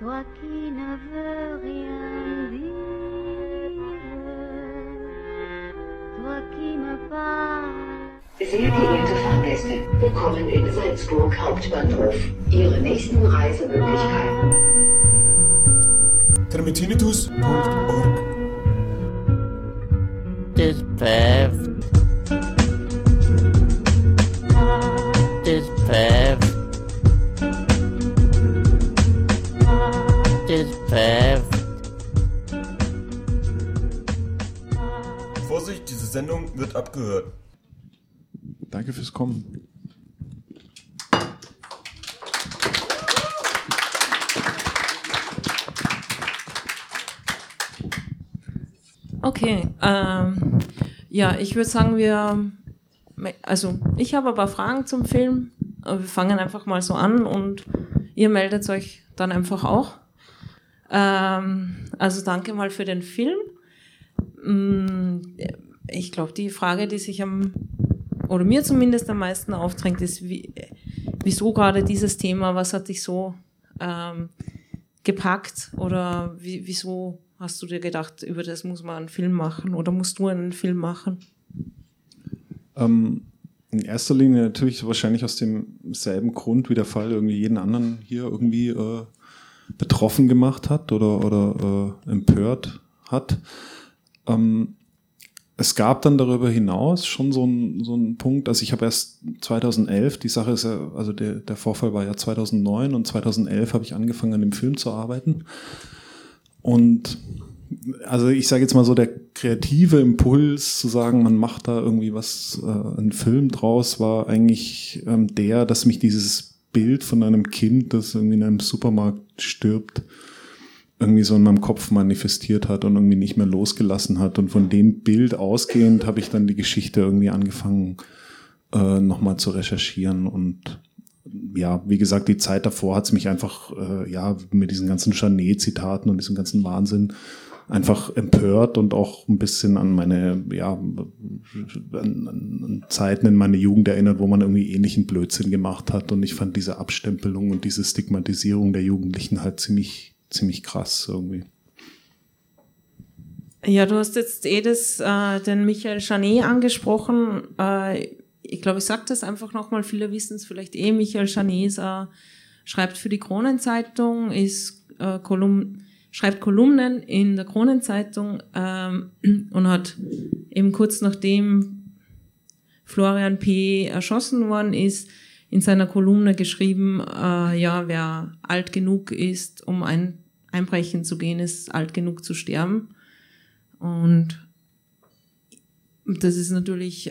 toi qui ne veux rien dire, toi qui me parles. Sehr geehrte Fahrgäste, willkommen in Salzburg Hauptbahnhof. Ihre nächsten Reisemöglichkeiten. Termitinitus.org Das Pfeift. Das Pfeift. Das Pfeift. Vorsicht, diese Sendung wird abgehört. Danke fürs Kommen. Okay, ja, ich würde sagen, ich habe ein paar Fragen zum Film. Wir fangen einfach mal so an und ihr meldet euch dann einfach auch. Also danke mal für den Film. Ich glaube, die Frage, die sich oder mir zumindest am meisten aufdrängt, ist, wieso gerade dieses Thema, was hat dich so gepackt oder wieso hast du dir gedacht, über das muss man einen Film machen oder musst du einen Film machen? In erster Linie natürlich wahrscheinlich aus demselben Grund, wie der Fall irgendwie jeden anderen hier irgendwie betroffen gemacht hat oder empört hat. Es gab dann darüber hinaus schon so einen Punkt, also ich habe erst 2011, die Sache ist ja, also der Vorfall war ja 2009 und 2011 habe ich angefangen an dem Film zu arbeiten. Und also ich sage jetzt mal so, der kreative Impuls zu sagen, man macht da irgendwie einen Film draus, war eigentlich dass mich dieses Bild von einem Kind, das irgendwie in einem Supermarkt stirbt, irgendwie so in meinem Kopf manifestiert hat und irgendwie nicht mehr losgelassen hat. Und von dem Bild ausgehend habe ich dann die Geschichte irgendwie angefangen, nochmal zu recherchieren. Und ja, wie gesagt, die Zeit davor hat es mich einfach, mit diesen ganzen Janet-Zitaten und diesem ganzen Wahnsinn einfach empört und auch ein bisschen an an Zeiten in meiner Jugend erinnert, wo man irgendwie ähnlichen Blödsinn gemacht hat. Und ich fand diese Abstempelung und diese Stigmatisierung der Jugendlichen halt ziemlich krass irgendwie. Ja, du hast jetzt den Michael Janet angesprochen. Ich glaube, ich sage das einfach nochmal, viele wissen es vielleicht Michael Janet schreibt für die Kronenzeitung, schreibt Kolumnen in der Kronenzeitung und hat eben kurz nachdem Florian P. erschossen worden ist, in seiner Kolumne geschrieben, wer alt genug ist, um einbrechen zu gehen, ist alt genug zu sterben. Und das ist natürlich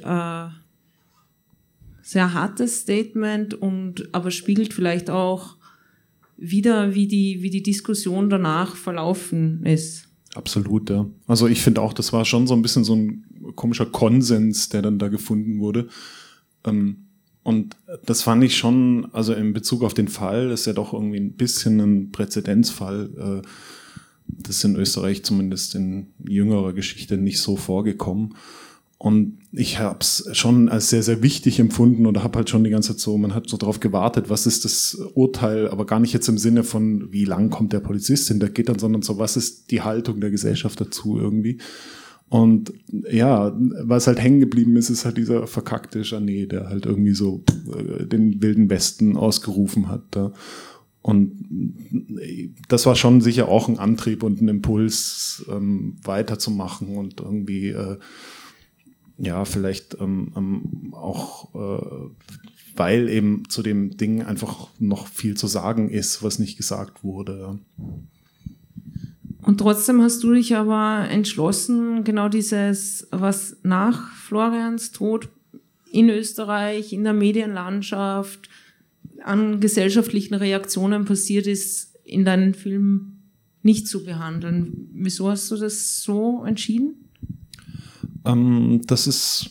sehr hartes Statement aber spiegelt vielleicht auch wieder, wie die Diskussion danach verlaufen ist. Absolut, ja. Also ich finde auch, das war schon so ein bisschen so ein komischer Konsens, der dann da gefunden wurde. Und das fand ich schon, also in Bezug auf den Fall, ist ja doch irgendwie ein bisschen ein Präzedenzfall. Das ist in Österreich zumindest in jüngerer Geschichte nicht so vorgekommen. Und ich habe es schon als sehr, sehr wichtig empfunden oder habe halt schon die ganze Zeit man hat so drauf gewartet, was ist das Urteil, aber gar nicht jetzt im Sinne von, wie lang kommt der Polizist hintergittern, sondern so, was ist die Haltung der Gesellschaft dazu irgendwie. Und ja, was halt hängen geblieben ist halt dieser verkackte Janet, der halt irgendwie so den Wilden Westen ausgerufen hat da. Und das war schon sicher auch ein Antrieb und ein Impuls, weiterzumachen und irgendwie vielleicht auch, weil eben zu dem Ding einfach noch viel zu sagen ist, was nicht gesagt wurde. Und trotzdem hast du dich aber entschlossen, genau dieses, was nach Florians Tod in Österreich, in der Medienlandschaft, an gesellschaftlichen Reaktionen passiert ist, in deinen Film nicht zu behandeln. Wieso hast du das so entschieden? Das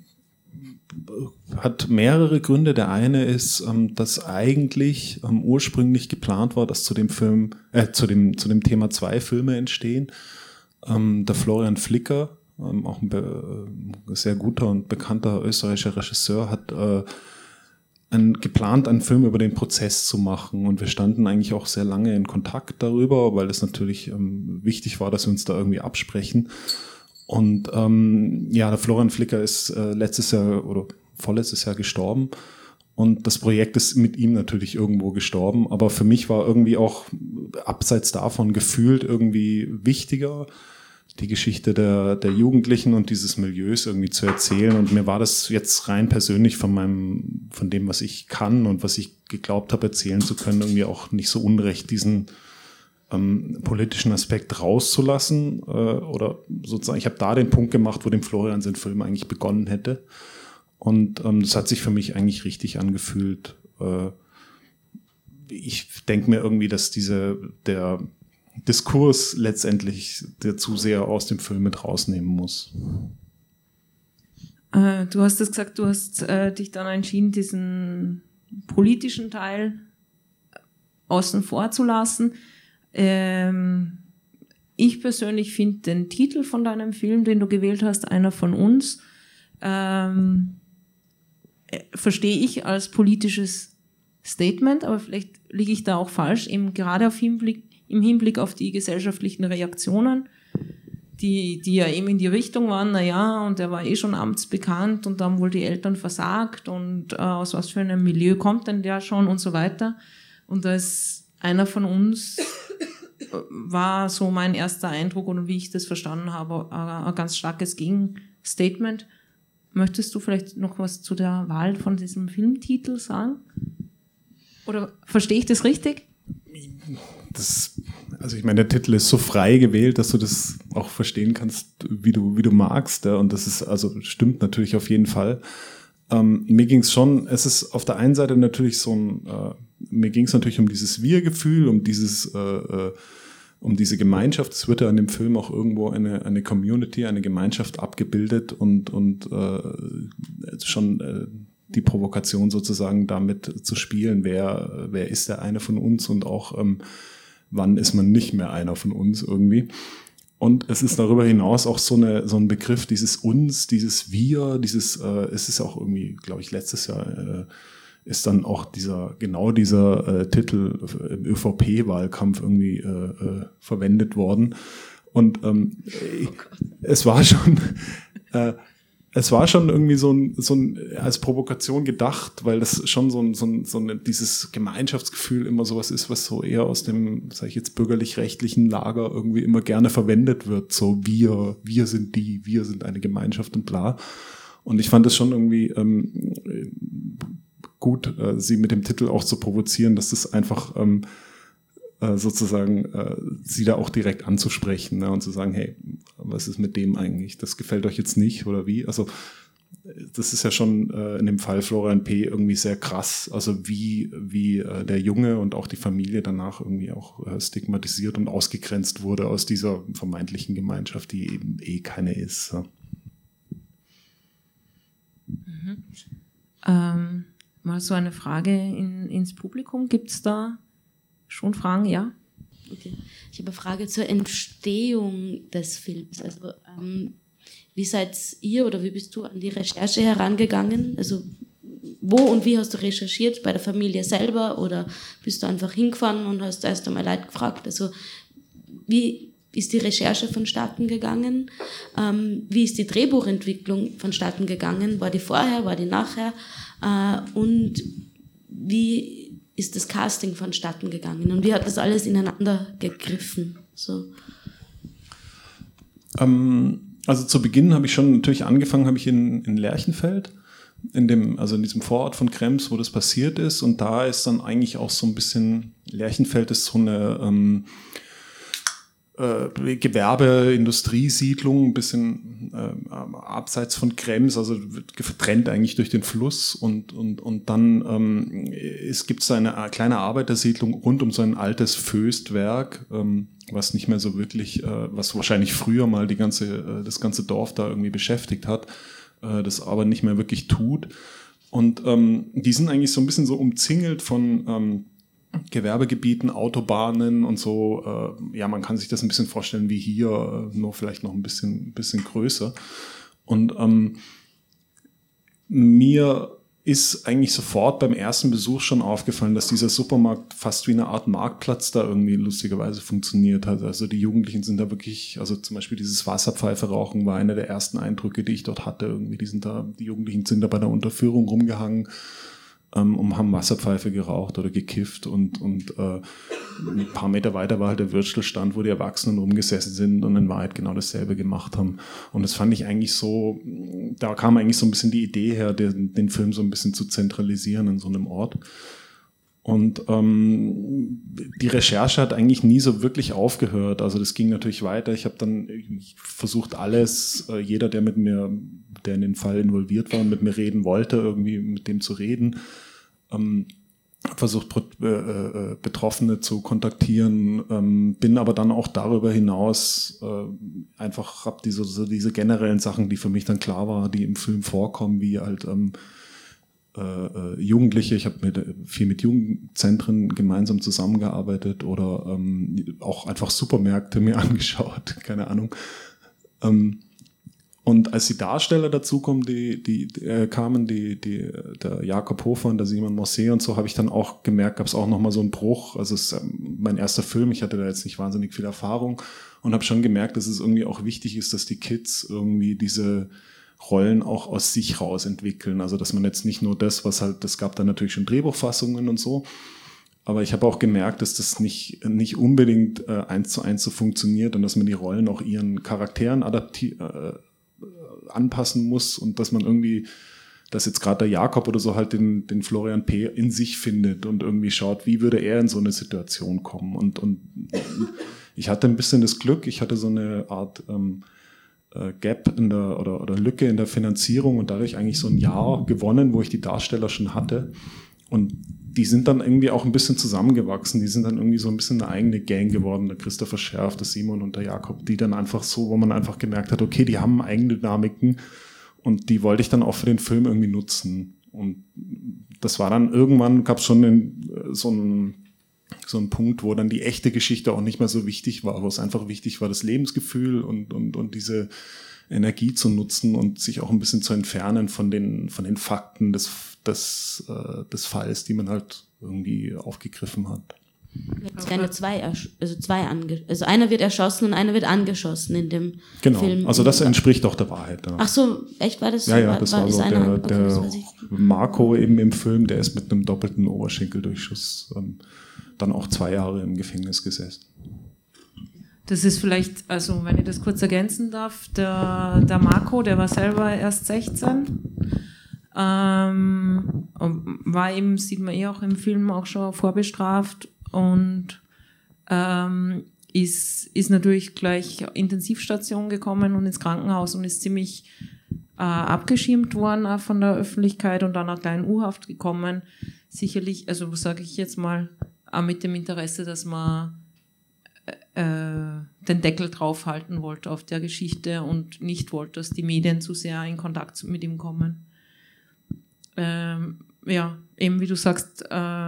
hat mehrere Gründe. Der eine ist, dass eigentlich ursprünglich geplant war, dass zu dem Thema 2 Filme entstehen. Der Florian Flicker, auch ein sehr guter und bekannter österreichischer Regisseur, hat geplant, einen Film über den Prozess zu machen. Und wir standen eigentlich auch sehr lange in Kontakt darüber, weil es natürlich wichtig war, dass wir uns da irgendwie absprechen. Und der Florian Flicker ist letztes Jahr oder vorletztes Jahr gestorben. Und das Projekt ist mit ihm natürlich irgendwo gestorben. Aber für mich war irgendwie auch abseits davon gefühlt irgendwie wichtiger, die Geschichte der Jugendlichen und dieses Milieus irgendwie zu erzählen. Und mir war das jetzt rein persönlich von dem, was ich kann und was ich geglaubt habe, erzählen zu können, irgendwie auch nicht so unrecht, diesen politischen Aspekt rauszulassen. Oder sozusagen, ich habe da den Punkt gemacht, wo dem Florian sein Film eigentlich begonnen hätte. Und das hat sich für mich eigentlich richtig angefühlt. Ich denke mir irgendwie, dass der Diskurs letztendlich der Zuseher aus dem Film mit rausnehmen muss. Du hast es gesagt, du hast dich dann entschieden, diesen politischen Teil außen vor zu lassen. Ich persönlich finde den Titel von deinem Film, den du gewählt hast, Einer von uns, verstehe ich als politisches Statement, aber vielleicht liege ich da auch falsch, eben gerade im Hinblick auf die gesellschaftlichen Reaktionen, die ja eben in die Richtung waren, und er war schon amtsbekannt und da haben wohl die Eltern versagt und aus was für einem Milieu kommt denn der schon und so weiter. Und als Einer von uns war so mein erster Eindruck und wie ich das verstanden habe, ein ganz starkes Gegenstatement. Möchtest du vielleicht noch was zu der Wahl von diesem Filmtitel sagen? Oder verstehe ich das richtig? Also ich meine, der Titel ist so frei gewählt, dass du das auch verstehen kannst, wie du magst. Ja? Und das ist, also stimmt natürlich auf jeden Fall. Mir ging es schon, es ist auf der einen Seite natürlich mir ging es natürlich um dieses Wir-Gefühl, um diese Gemeinschaft. Es wird ja in dem Film auch irgendwo eine Community, eine Gemeinschaft abgebildet und schon die Provokation sozusagen damit zu spielen, wer ist der eine von uns und auch wann ist man nicht mehr einer von uns irgendwie. Und es ist darüber hinaus auch so ein Begriff, dieses uns, dieses wir, es ist auch irgendwie, glaube ich, letztes Jahr ist dann auch dieser Titel im ÖVP-Wahlkampf irgendwie verwendet worden. Und es war schon irgendwie so ein als Provokation gedacht, weil das schon dieses Gemeinschaftsgefühl immer sowas ist, was so eher aus dem, sage ich jetzt, bürgerlich-rechtlichen Lager irgendwie immer gerne verwendet wird. So wir sind wir sind eine Gemeinschaft und bla. Und ich fand es schon irgendwie gut, sie mit dem Titel auch zu provozieren, dass das einfach sozusagen sie da auch direkt anzusprechen, ne, und zu sagen, hey, was ist mit dem eigentlich? Das gefällt euch jetzt nicht oder wie? Also das ist ja schon in dem Fall Florian P. irgendwie sehr krass, also wie der Junge und auch die Familie danach irgendwie auch stigmatisiert und ausgegrenzt wurde aus dieser vermeintlichen Gemeinschaft, die eben keine ist. Ja. Mal so eine Frage ins Publikum. Gibt es da schon Fragen? Ja? Okay. Ich habe eine Frage zur Entstehung des Films. Also, wie seid ihr oder wie bist du an die Recherche herangegangen? Also, wo und wie hast du recherchiert? Bei der Familie selber oder bist du einfach hingefahren und hast erst einmal Leute gefragt? Also, wie ist die Recherche vonstatten gegangen? Wie ist die Drehbuchentwicklung vonstatten gegangen? War die vorher, war die nachher? Und wie ist das Casting vonstatten gegangen? Und wie hat das alles ineinander gegriffen? So. Also zu Beginn habe ich schon natürlich angefangen, habe ich in Lerchenfeld, in diesem Vorort von Krems, wo das passiert ist. Und da ist dann eigentlich auch so ein bisschen, Lerchenfeld ist so eine Gewerbe-Industriesiedlung, ein bisschen abseits von Krems, also wird getrennt eigentlich durch den Fluss und dann gibt es eine kleine Arbeitersiedlung rund um so ein altes Föstwerk, was nicht mehr so wirklich, was wahrscheinlich früher mal das ganze Dorf da irgendwie beschäftigt hat, das aber nicht mehr wirklich tut. Und die sind eigentlich so ein bisschen so umzingelt von Gewerbegebieten, Autobahnen und so. Man kann sich das ein bisschen vorstellen wie hier, nur vielleicht noch ein bisschen größer. Und mir ist eigentlich sofort beim ersten Besuch schon aufgefallen, dass dieser Supermarkt fast wie eine Art Marktplatz da irgendwie lustigerweise funktioniert hat. Also die Jugendlichen sind da wirklich, also zum Beispiel dieses Wasserpfeife rauchen war einer der ersten Eindrücke, die ich dort hatte. Irgendwie, die Jugendlichen sind da bei der Unterführung rumgehangen und haben Wasserpfeife geraucht oder gekifft und ein paar Meter weiter war halt der Würstelstand, wo die Erwachsenen rumgesessen sind und in Wahrheit genau dasselbe gemacht haben. Und das fand ich eigentlich so, da kam eigentlich so ein bisschen die Idee her, den Film so ein bisschen zu zentralisieren in so einem Ort. Und die Recherche hat eigentlich nie so wirklich aufgehört. Also das ging natürlich weiter. Ich habe dann versucht, alles, jeder, der in den Fall involviert war und mit mir reden wollte, irgendwie mit dem zu reden, versucht, Betroffene zu kontaktieren, bin aber dann auch darüber hinaus einfach habe diese generellen Sachen, die für mich dann klar war, die im Film vorkommen, wie halt Jugendliche, ich habe viel mit Jugendzentren gemeinsam zusammengearbeitet oder auch einfach Supermärkte mir angeschaut, keine Ahnung. Und als die Darsteller dazukommen, der Jakob Hofer und der Simon Mosse und so, habe ich dann auch gemerkt, gab es auch nochmal so einen Bruch. Also es ist mein erster Film, ich hatte da jetzt nicht wahnsinnig viel Erfahrung und habe schon gemerkt, dass es irgendwie auch wichtig ist, dass die Kids irgendwie diese Rollen auch aus sich raus entwickeln. Also dass man jetzt nicht nur das gab da natürlich schon Drehbuchfassungen und so, aber ich habe auch gemerkt, dass das nicht unbedingt 1:1 so funktioniert und dass man die Rollen auch ihren Charakteren anpassen muss und dass man irgendwie, dass jetzt gerade der Jakob oder so halt den Florian P. in sich findet und irgendwie schaut, wie würde er in so eine Situation kommen. Und ich hatte ein bisschen das Glück, ich hatte so eine Art Gap oder Lücke in der Finanzierung und dadurch eigentlich so ein Jahr gewonnen, wo ich die Darsteller schon hatte. Und die sind dann irgendwie auch ein bisschen zusammengewachsen. Die sind dann irgendwie so ein bisschen eine eigene Gang geworden. Der Christopher Scherf, der Simon und der Jakob, die dann einfach so, wo man einfach gemerkt hat, okay, die haben Eigendynamiken und die wollte ich dann auch für den Film irgendwie nutzen. Und das war dann irgendwann, gab es schon so einen Punkt, wo dann die echte Geschichte auch nicht mehr so wichtig war, wo es einfach wichtig war, das Lebensgefühl und diese Energie zu nutzen und sich auch ein bisschen zu entfernen von den Fakten des Falls, die man halt irgendwie aufgegriffen hat. Es werden also einer wird erschossen und einer wird angeschossen in dem Film. Genau, also das entspricht auch der Wahrheit. Ja. Ach so, echt war das? Ja, das war so. Der weiß ich. Marco eben im Film, der ist mit einem doppelten Oberschenkeldurchschuss dann auch 2 Jahre im Gefängnis gesessen. Das ist vielleicht, also wenn ich das kurz ergänzen darf, der Marco, der war selber erst 16, war eben, sieht man auch im Film, auch schon vorbestraft und ist natürlich gleich Intensivstation gekommen und ins Krankenhaus und ist ziemlich abgeschirmt worden auch von der Öffentlichkeit und dann auch gleich in U-Haft gekommen. Sicherlich, also sage ich jetzt mal, auch mit dem Interesse, dass man den Deckel draufhalten wollte auf der Geschichte und nicht wollte, dass die Medien zu sehr in Kontakt mit ihm kommen. Ja, eben wie du sagst,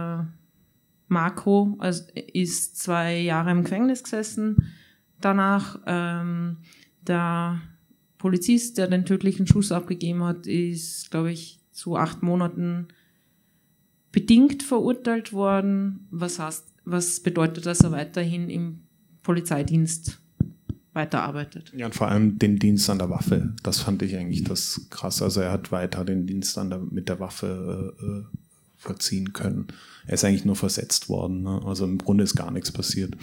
Marco ist 2 Jahre im Gefängnis gesessen. Danach der Polizist, der den tödlichen Schuss abgegeben hat, ist, glaube ich, zu 8 Monaten bedingt verurteilt worden. Was bedeutet, dass er weiterhin im Polizeidienst weiterarbeitet? Ja, und vor allem den Dienst an der Waffe. Das fand ich eigentlich das Krasse. Also er hat weiter den Dienst mit der Waffe vollziehen können. Er ist eigentlich nur versetzt worden. Ne? Also im Grunde ist gar nichts passiert.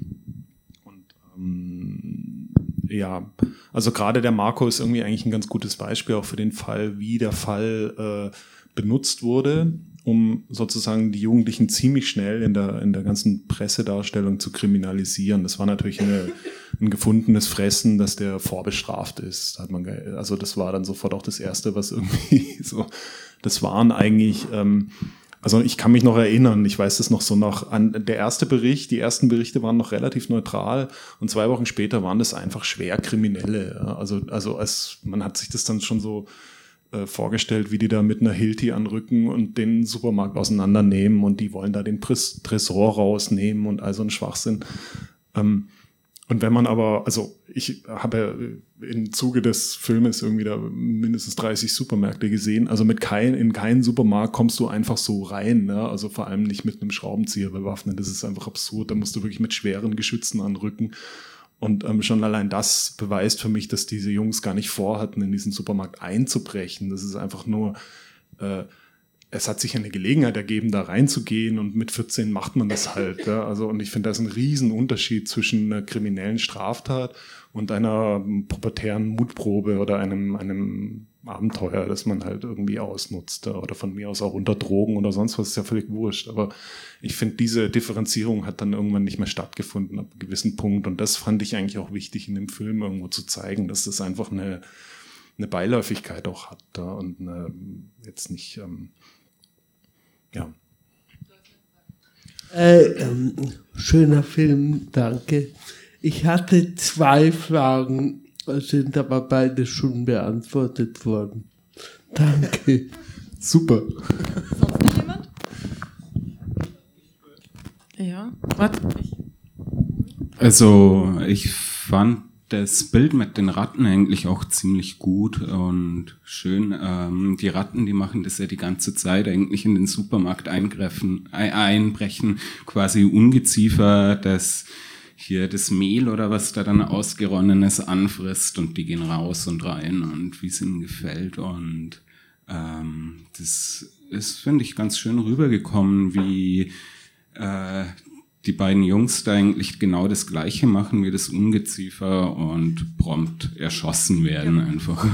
Und ja, also gerade der Marco ist irgendwie eigentlich ein ganz gutes Beispiel auch für den Fall, wie der Fall benutzt wurde, um sozusagen die Jugendlichen ziemlich schnell in der ganzen Pressedarstellung zu kriminalisieren. Das war natürlich ein gefundenes Fressen, dass der vorbestraft ist. Also das war dann sofort auch das Erste, was irgendwie so, das waren eigentlich, also ich kann mich noch erinnern, ich weiß das noch so die ersten Berichte waren noch relativ neutral und 2 Wochen später waren das einfach schwer Kriminelle. Also man hat sich das dann schon so vorgestellt, wie die da mit einer Hilti anrücken und den Supermarkt auseinandernehmen und die wollen da den Tresor rausnehmen und all so ein Schwachsinn. Und wenn man aber, also ich habe ja im Zuge des Filmes irgendwie da mindestens 30 Supermärkte gesehen, also in keinen Supermarkt kommst du einfach so rein, ne? Also vor allem nicht mit einem Schraubenzieher bewaffnet, das ist einfach absurd, da musst du wirklich mit schweren Geschützen anrücken. Und schon allein das beweist für mich, dass diese Jungs gar nicht vorhatten, in diesen Supermarkt einzubrechen. Das ist einfach nur, es hat sich eine Gelegenheit ergeben, da reinzugehen und mit 14 macht man das halt. Ja? Also, und ich finde, da ist ein Riesenunterschied zwischen einer kriminellen Straftat und einer pubertären Mutprobe oder einem Abenteuer, das man halt irgendwie ausnutzt. Oder von mir aus auch unter Drogen oder sonst was, ist ja völlig wurscht. Aber ich finde, diese Differenzierung hat dann irgendwann nicht mehr stattgefunden ab einem gewissen Punkt. Und das fand ich eigentlich auch wichtig in dem Film irgendwo zu zeigen, dass das einfach eine Beiläufigkeit auch hat. Ja? Und jetzt nicht, ja. Schöner Film, danke. Ich hatte 2 Fragen, sind aber beide schon beantwortet worden. Danke. Super. Sonst noch jemand? Ja, warte. Also ich fand das Bild mit den Ratten eigentlich auch ziemlich gut und schön. Die Ratten, die machen das ja die ganze Zeit eigentlich in den Supermarkt einbrechen, quasi Ungeziefer, das hier das Mehl oder was da dann ausgeronnenes anfrisst und die gehen raus und rein und wie es ihnen gefällt. Und das ist, finde ich, ganz schön rübergekommen, wie die beiden Jungs da eigentlich genau das Gleiche machen wie das Ungeziefer und prompt erschossen werden einfach.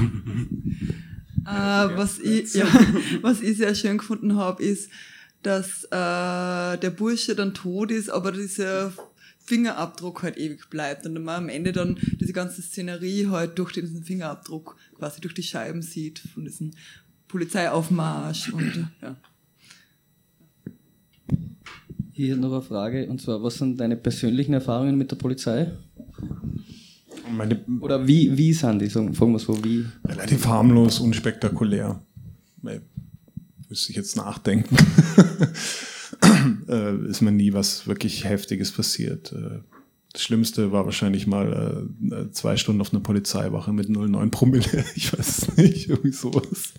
Was ich sehr schön gefunden habe, ist, dass der Bursche dann tot ist, aber dieser Fingerabdruck halt ewig bleibt und man am Ende dann diese ganze Szenerie halt durch diesen Fingerabdruck quasi durch die Scheiben sieht von diesem Polizeiaufmarsch und ja. Hier noch eine Frage, und zwar, was sind deine persönlichen Erfahrungen mit der Polizei? Oder wie sind die? Sagen wir so, wie? Relativ harmlos, unspektakulär. Müsste ich jetzt nachdenken. Ist mir nie was wirklich Heftiges passiert. Das Schlimmste war wahrscheinlich mal 2 Stunden auf einer Polizeiwache mit 0,9 Promille. Ich weiß es nicht, irgendwie sowas.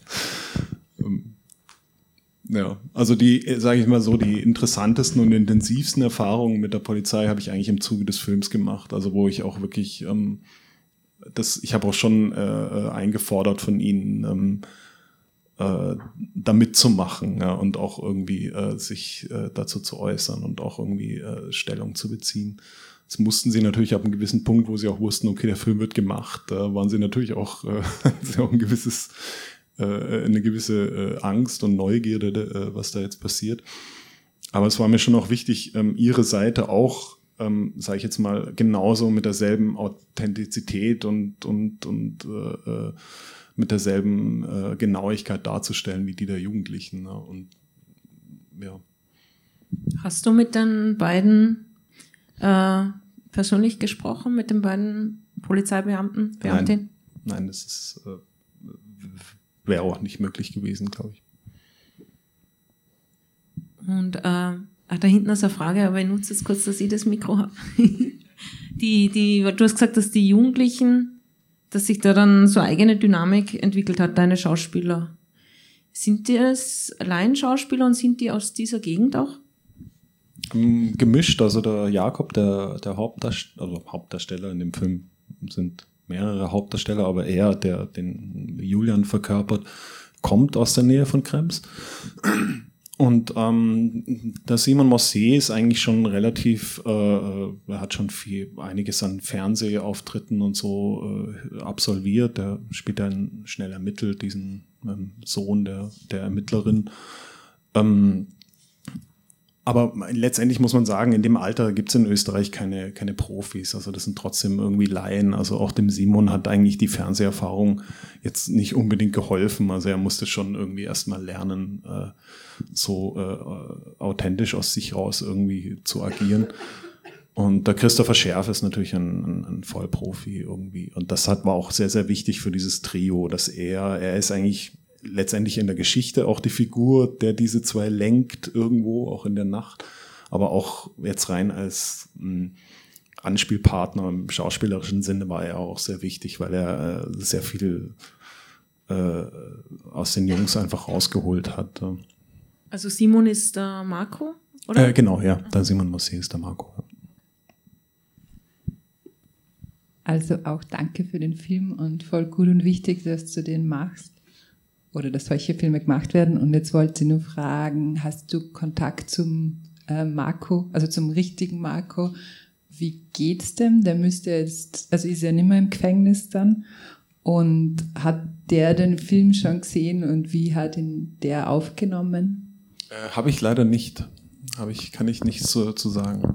Ja, also die, sage ich mal so, die interessantesten und intensivsten Erfahrungen mit der Polizei habe ich eigentlich im Zuge des Films gemacht. Also wo ich auch wirklich, ich habe auch schon eingefordert von ihnen, da mitzumachen, ja, und auch irgendwie sich dazu zu äußern und auch irgendwie Stellung zu beziehen. Das mussten sie natürlich ab einem gewissen Punkt, wo sie auch wussten, okay, der Film wird gemacht, da waren sie natürlich auch, eine gewisse Angst und Neugierde, was da jetzt passiert. Aber es war mir schon auch wichtig, ihre Seite auch, sage ich jetzt mal, genauso mit derselben Authentizität und mit derselben Genauigkeit darzustellen wie die der Jugendlichen. Ne? Und ja. Hast du mit den beiden persönlich gesprochen, mit den beiden Polizeibeamten? Nein, das ist wäre auch nicht möglich gewesen, glaube ich. Und da hinten ist eine Frage, aber ich nutze jetzt kurz, dass ich das Mikro habe. Du hast gesagt, dass die Jugendlichen, dass sich da dann so eine eigene Dynamik entwickelt hat, deine Schauspieler. Sind die das Laienschauspieler und sind die aus dieser Gegend auch? Gemischt, also der Jakob, der Hauptdarsteller in dem Film, sind mehrere Hauptdarsteller, aber er, der den Julian verkörpert, kommt aus der Nähe von Krems. Und der Simon Mosse ist eigentlich schon relativ, er hat schon einiges an Fernsehauftritten und so absolviert. Der spielt dann schnell ermittelt, diesen Sohn der Ermittlerin. Aber letztendlich muss man sagen, in dem Alter gibt es in Österreich keine Profis. Also das sind trotzdem irgendwie Laien. Also auch dem Simon hat eigentlich die Fernseherfahrung jetzt nicht unbedingt geholfen. Also er musste schon irgendwie erstmal lernen, authentisch aus sich raus irgendwie zu agieren. Und der Christopher Scherf ist natürlich ein Vollprofi irgendwie. Und das war auch sehr, sehr wichtig für dieses Trio, dass er ist eigentlich letztendlich in der Geschichte auch die Figur, der diese 2 lenkt irgendwo, auch in der Nacht, aber auch jetzt rein als Anspielpartner im schauspielerischen Sinne war er auch sehr wichtig, weil er sehr viel aus den Jungs einfach rausgeholt hat. Also Simon ist der Marco, oder? Genau, ja, der Simon Mosse ist der Marco. Ja. Also auch danke für den Film und voll gut und wichtig, dass du den machst oder dass solche Filme gemacht werden. Und jetzt wollte ich nur fragen, hast du Kontakt zum Marco, also zum richtigen Marco? Wie geht's dem? Der müsste jetzt, also ist er nicht mehr im Gefängnis dann. Und hat der den Film schon gesehen und wie hat ihn der aufgenommen? Habe ich leider nicht. Kann ich nichts zu sagen.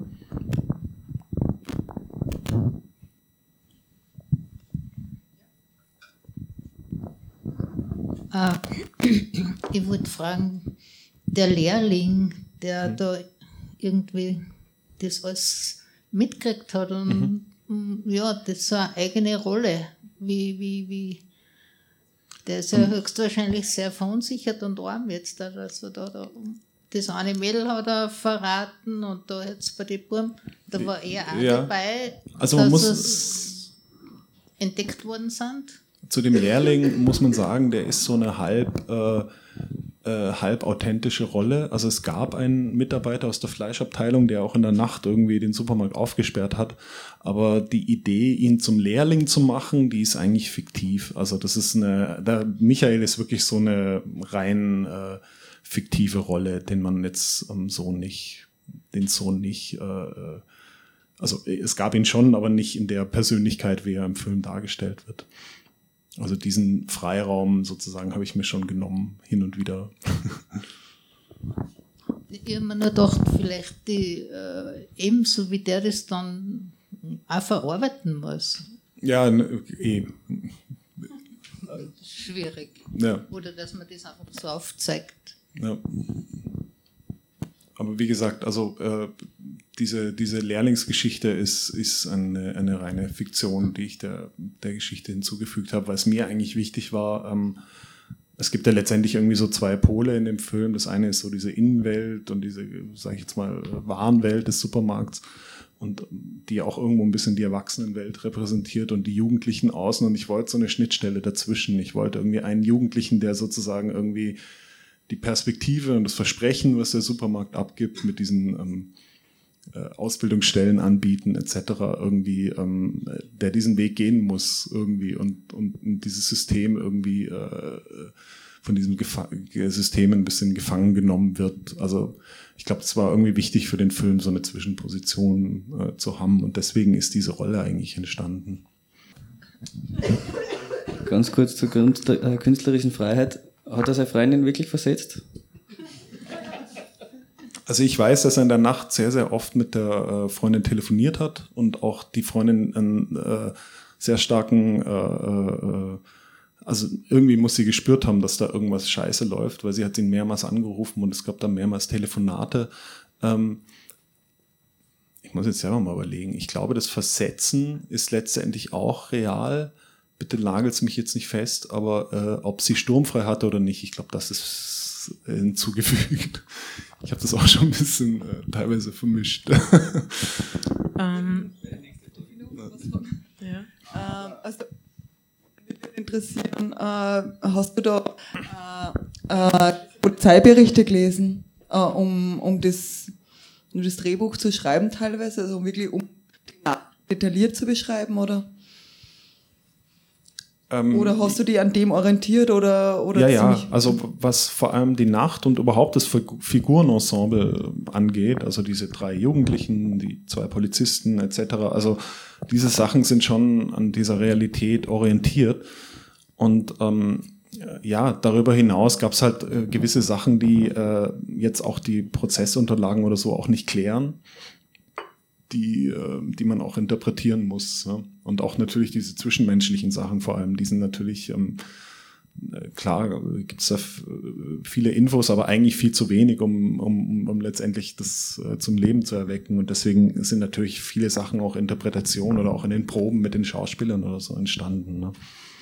Ich wollte fragen, der Lehrling, der da irgendwie das alles mitgekriegt hat und ja, das ist so eine eigene Rolle. Wie der ist ja höchstwahrscheinlich sehr verunsichert und arm jetzt. Also da das eine Mädel hat er verraten und da jetzt bei den Buben, da war er auch dabei, also dass es entdeckt worden sind. Zu dem Lehrling muss man sagen, der ist so eine halb authentische Rolle. Also es gab einen Mitarbeiter aus der Fleischabteilung, der auch in der Nacht irgendwie den Supermarkt aufgesperrt hat. Aber die Idee, ihn zum Lehrling zu machen, die ist eigentlich fiktiv. Also das ist Michael ist wirklich so eine rein fiktive Rolle, den man jetzt also es gab ihn schon, aber nicht in der Persönlichkeit, wie er im Film dargestellt wird. Also diesen Freiraum sozusagen habe ich mir schon genommen, hin und wieder. Ich habe mir nur gedacht, vielleicht ebenso wie der das dann auch verarbeiten muss. Ja, Schwierig. Ja. Oder dass man das einfach so aufzeigt. Ja. Aber wie gesagt, also diese Lehrlingsgeschichte ist eine reine Fiktion, die ich der Geschichte hinzugefügt habe, weil es mir eigentlich wichtig war. Es gibt ja letztendlich irgendwie so zwei Pole in dem Film. Das eine ist so diese Innenwelt und diese, sage ich jetzt mal, Warenwelt des Supermarkts und die auch irgendwo ein bisschen die Erwachsenenwelt repräsentiert und die Jugendlichen außen. Und ich wollte so eine Schnittstelle dazwischen. Ich wollte irgendwie einen Jugendlichen, der sozusagen irgendwie die Perspektive und das Versprechen, was der Supermarkt abgibt, mit diesen Ausbildungsstellen anbieten etc. irgendwie, der diesen Weg gehen muss irgendwie und dieses System irgendwie von diesem System ein bisschen gefangen genommen wird. Also ich glaube, es war irgendwie wichtig für den Film, so eine Zwischenposition zu haben und deswegen ist diese Rolle eigentlich entstanden. Ganz kurz zur künstlerischen Freiheit. Hat er seine Freundin wirklich versetzt? Also ich weiß, dass er in der Nacht sehr, sehr oft mit der Freundin telefoniert hat und auch die Freundin einen sehr starken, also irgendwie muss sie gespürt haben, dass da irgendwas scheiße läuft, weil sie hat ihn mehrmals angerufen und es gab da mehrmals Telefonate. Ich muss jetzt selber mal überlegen. Ich glaube, das Versetzen ist letztendlich auch real. Bitte nagelt's mich jetzt nicht fest, aber ob sie sturmfrei hatte oder nicht, ich glaube, das ist hinzugefügt. Ich habe das auch schon ein bisschen teilweise vermischt. Also, mich würde interessieren, hast du da Polizeiberichte gelesen, um das Drehbuch zu schreiben teilweise, also wirklich detailliert zu beschreiben, oder? Oder hast du dich an dem orientiert oder ja, also was vor allem die Nacht und überhaupt das Figurenensemble angeht, also diese 3 Jugendlichen, die 2 Polizisten etc., also diese Sachen sind schon an dieser Realität orientiert und darüber hinaus gab es halt gewisse Sachen, die jetzt auch die Prozessunterlagen oder so auch nicht klären, die man auch interpretieren muss. Ja? Und auch natürlich diese zwischenmenschlichen Sachen vor allem, die sind natürlich, klar gibt es da viele Infos, aber eigentlich viel zu wenig, um letztendlich das zum Leben zu erwecken. Und deswegen sind natürlich viele Sachen auch Interpretationen oder auch in den Proben mit den Schauspielern oder so entstanden. Ne?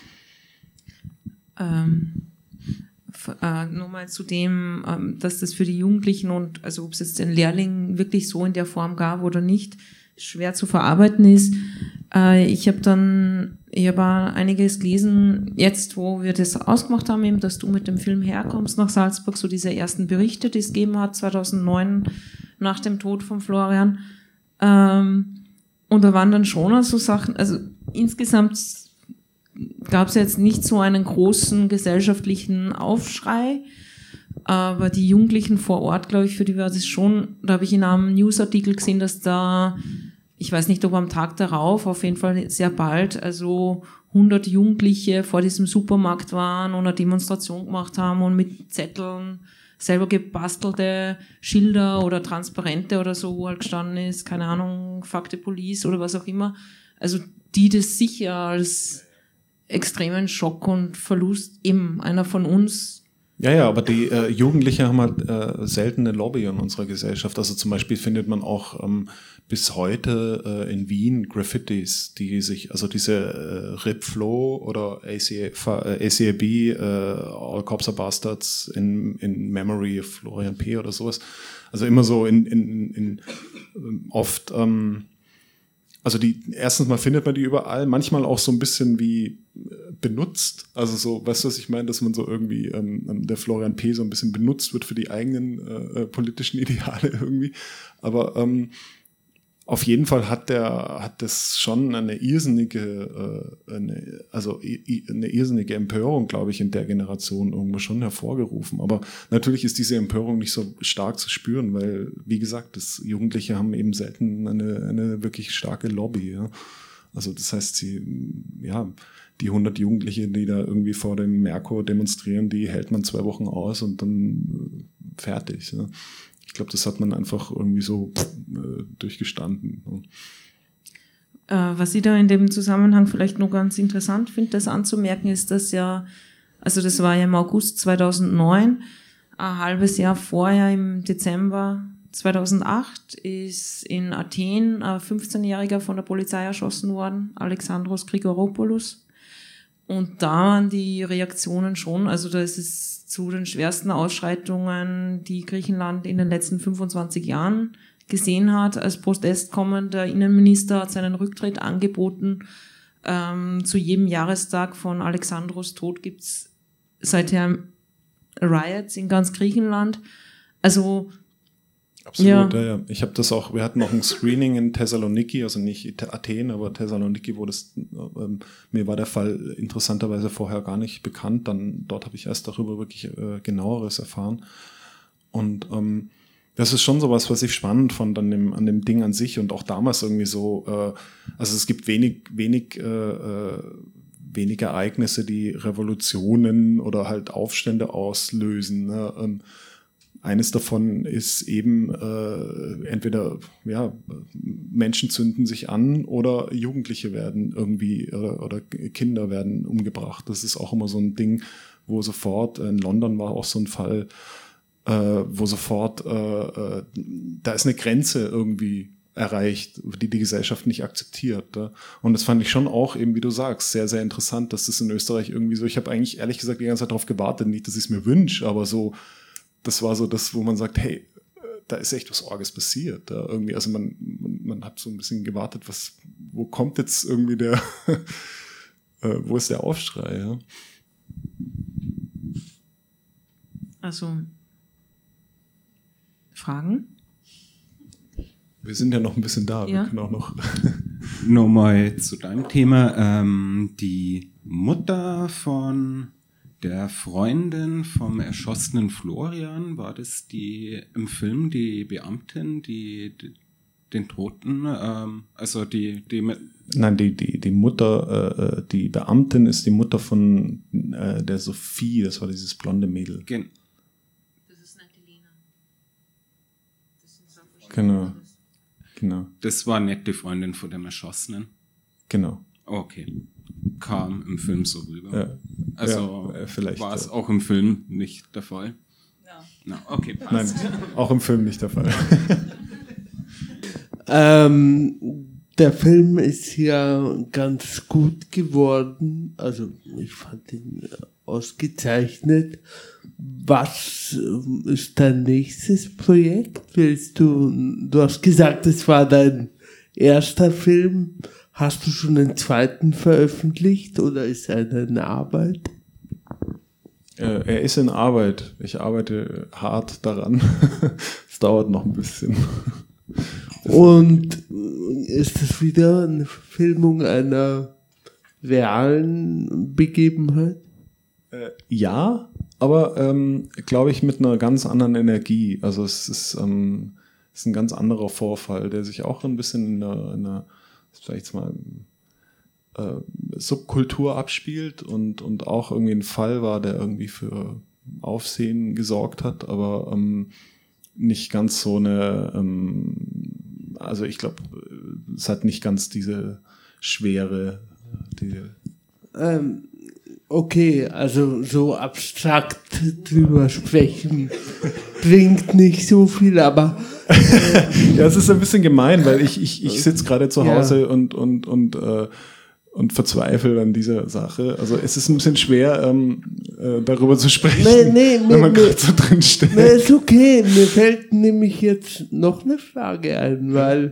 Nochmal zu dem, dass das für die Jugendlichen und also ob es jetzt den Lehrling wirklich so in der Form gab oder nicht, schwer zu verarbeiten ist. Ich habe einiges gelesen, jetzt wo wir das ausgemacht haben, eben, dass du mit dem Film herkommst nach Salzburg, so diese ersten Berichte, die es gegeben hat, 2009 nach dem Tod von Florian. Und da waren dann schon so Sachen, also insgesamt gab es jetzt nicht so einen großen gesellschaftlichen Aufschrei, aber die Jugendlichen vor Ort, glaube ich, für die war das schon, da habe ich in einem Newsartikel gesehen, dass da, ich weiß nicht, ob am Tag darauf, auf jeden Fall sehr bald, also 100 Jugendliche vor diesem Supermarkt waren und eine Demonstration gemacht haben und mit Zetteln selber gebastelte Schilder oder Transparente oder so, wo halt gestanden ist, keine Ahnung, Fuck the Police oder was auch immer. Also die das sicher als extremen Schock und Verlust eben einer von uns. Ja, aber die Jugendliche haben halt selten eine Lobby in unserer Gesellschaft. Also zum Beispiel findet man auch bis heute in Wien Graffitis, die sich, also diese Rip Flo oder ACAB, All Cops Are Bastards in Memory of Florian P. oder sowas. Also immer so in oft, also erstens mal findet man die überall, manchmal auch so ein bisschen wie benutzt, also so, weißt du, was ich meine, dass man so irgendwie, der Florian P. so ein bisschen benutzt wird für die eigenen politischen Ideale irgendwie, aber auf jeden Fall hat das schon eine irrsinnige Empörung, glaube ich, in der Generation irgendwo schon hervorgerufen. Aber natürlich ist diese Empörung nicht so stark zu spüren, weil, wie gesagt, Jugendliche haben eben selten eine wirklich starke Lobby. Ja? Also das heißt, die 100 Jugendliche, die da irgendwie vor dem Merkur demonstrieren, die hält man 2 Wochen aus und dann fertig. Ja? Ich glaube, das hat man einfach irgendwie so durchgestanden. Was ich da in dem Zusammenhang vielleicht noch ganz interessant finde, das anzumerken, ist, dass also das war ja im August 2009, ein halbes Jahr vorher, im Dezember 2008, ist in Athen ein 15-Jähriger von der Polizei erschossen worden, Alexandros Grigoropoulos. Und da waren die Reaktionen schon, also da ist es zu den schwersten Ausschreitungen, die Griechenland in den letzten 25 Jahren gesehen hat. Als Protest kommend, der Innenminister hat seinen Rücktritt angeboten. Zu jedem Jahrestag von Alexandros Tod gibt's seither Riots in ganz Griechenland. Also absolut, ja. Ich habe das auch, wir hatten auch ein Screening in Thessaloniki, also nicht Athen, aber Thessaloniki, wo mir war der Fall interessanterweise vorher gar nicht bekannt, dort habe ich erst darüber wirklich Genaueres erfahren. Und das ist schon sowas, was ich spannend fand an dem Ding an sich und auch damals irgendwie so, also es gibt wenig Ereignisse, die Revolutionen oder halt Aufstände auslösen, ne? Eines davon ist eben entweder Menschen zünden sich an oder Jugendliche werden irgendwie oder Kinder werden umgebracht. Das ist auch immer so ein Ding, wo sofort, in London war auch so ein Fall, wo sofort da ist eine Grenze irgendwie erreicht, die Gesellschaft nicht akzeptiert. Ja? Und das fand ich schon auch eben, wie du sagst, sehr, sehr interessant, dass das in Österreich irgendwie so, ich habe eigentlich ehrlich gesagt die ganze Zeit darauf gewartet, nicht, dass ich es mir wünsche, aber so, das war so das, wo man sagt, hey, da ist echt was Orges passiert. Da irgendwie, also man hat so ein bisschen gewartet, wo kommt jetzt irgendwie wo ist der Aufschrei? Ja? Also, Fragen? Wir sind ja noch ein bisschen da, ja. Wir können auch noch... Nochmal zu deinem Thema. Die Mutter von der Freundin vom erschossenen Florian, war das im Film die Beamtin, die den Toten, also die Nein, die Mutter, die Beamtin ist die Mutter von der Sophie, das war dieses blonde Mädel. Das ist nicht die Lena. Das sind so verschiedene. Genau. Das war nicht die Freundin von dem Erschossenen? Genau. Okay. Kam im Film so rüber. Ja. Also vielleicht war es auch im Film nicht der Fall? Ja. No, okay, passt. Nein, auch im Film nicht der Fall. Der Film ist ja ganz gut geworden. Also ich fand ihn ausgezeichnet. Was ist dein nächstes Projekt? Du hast gesagt, es war dein erster Film. Hast du schon den zweiten veröffentlicht oder ist er in Arbeit? Er ist in Arbeit. Ich arbeite hart daran. Es dauert noch ein bisschen. Und ist es wieder eine Verfilmung einer realen Begebenheit? Ja, aber glaube ich mit einer ganz anderen Energie. Also es ist ein ganz anderer Vorfall, der sich auch ein bisschen in einer sag ich jetzt mal, Subkultur abspielt und auch irgendwie ein Fall war, der irgendwie für Aufsehen gesorgt hat, aber nicht ganz so eine, also ich glaube, es hat nicht ganz diese Schwere. Okay, also so abstrakt drüber sprechen bringt nicht so viel, aber ja, es ist ein bisschen gemein, weil ich sitze gerade zu Hause und verzweifle an dieser Sache. Also es ist ein bisschen schwer, darüber zu sprechen, wenn man gerade so drin steht. Nee, ist okay. Mir fällt nämlich jetzt noch eine Frage ein, weil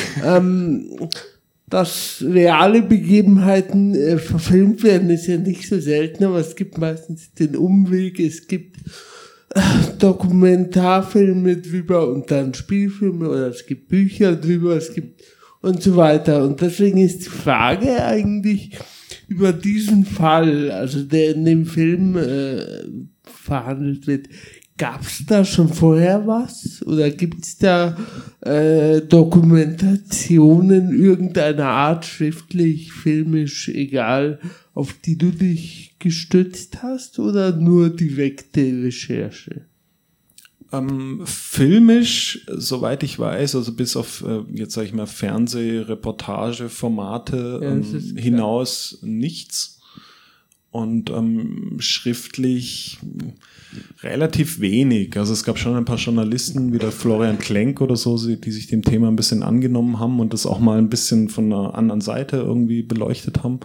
dass reale Begebenheiten verfilmt werden, ist ja nicht so selten, aber es gibt meistens den Umweg, es gibt Dokumentarfilme drüber und dann Spielfilme oder es gibt Bücher drüber, es gibt und so weiter. Und deswegen ist die Frage eigentlich über diesen Fall, also der in dem Film verhandelt wird, gab es da schon vorher was? Oder gibt es da Dokumentationen irgendeiner Art, schriftlich, filmisch, egal, auf die du dich gestützt hast? Oder nur direkte Recherche? Filmisch, soweit ich weiß, also bis auf, jetzt sage ich mal, Fernsehreportage-Formate hinaus nichts. Und schriftlich relativ wenig. Also es gab schon ein paar Journalisten, wie der Florian Klenk oder so, die sich dem Thema ein bisschen angenommen haben und das auch mal ein bisschen von einer anderen Seite irgendwie beleuchtet haben.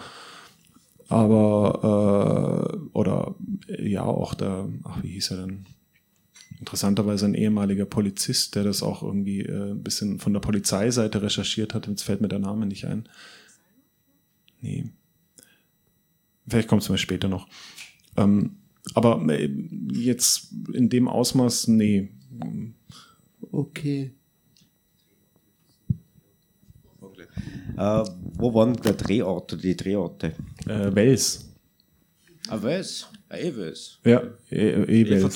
Aber, oder ja, auch wie hieß er denn? Interessanterweise ein ehemaliger Polizist, der das auch irgendwie ein bisschen von der Polizeiseite recherchiert hat. Jetzt fällt mir der Name nicht ein. Nee. Vielleicht kommt es mal später noch. Aber jetzt in dem Ausmaß, nee. Okay. Wo waren der Drehort oder die Drehorte? Wels. Wels? Wels. Ja, Wels.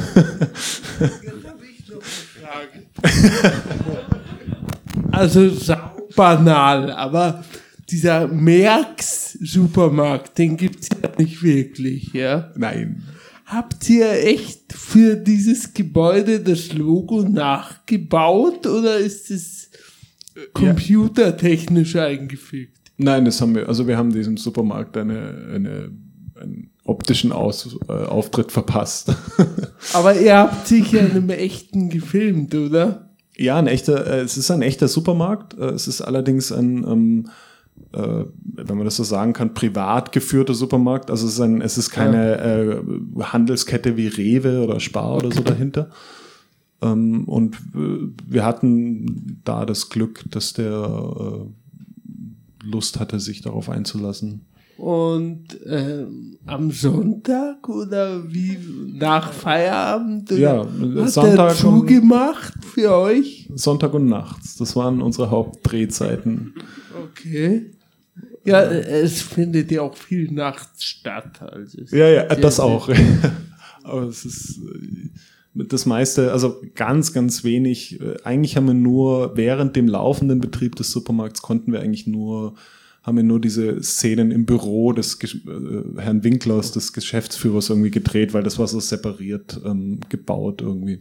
Also banal, aber dieser Merx-Supermarkt, den gibt's ja nicht wirklich, ja? Nein. Habt ihr echt für dieses Gebäude das Logo nachgebaut oder ist es computertechnisch eingefügt? Nein, das haben wir. Also wir haben diesem Supermarkt einen optischen Auftritt verpasst. Aber ihr habt sicher einem echten gefilmt, oder? Ja, es ist ein echter Supermarkt. Es ist allerdings ein wenn man das so sagen kann, privat geführter Supermarkt. Also es ist keine Handelskette wie Rewe oder Spar oder so dahinter. Und wir hatten da das Glück, dass der Lust hatte, sich darauf einzulassen. Und am Sonntag oder wie nach Feierabend? Ja, hat Sonntag er zugemacht für euch? Sonntag und nachts. Das waren unsere Hauptdrehzeiten. Okay. Ja, es findet ja auch viel nachts statt. Also ja, das auch. Aber es ist das meiste, also ganz, ganz wenig. Eigentlich haben wir nur während dem laufenden Betrieb des Supermarkts haben wir nur diese Szenen im Büro des Herrn Winklers, des Geschäftsführers irgendwie gedreht, weil das war so separiert gebaut irgendwie.